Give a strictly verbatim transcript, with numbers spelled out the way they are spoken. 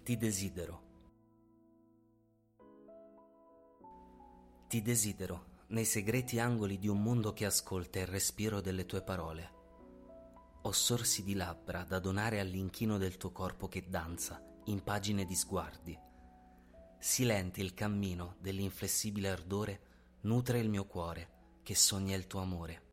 Ti desidero. Ti desidero nei segreti angoli di un mondo che ascolta il respiro delle tue parole. Ho sorsi di labbra da donare all'inchino del tuo corpo che danza in pagine di sguardi. Silente il cammino dell'inflessibile ardore nutre il mio cuore che sogna il tuo amore.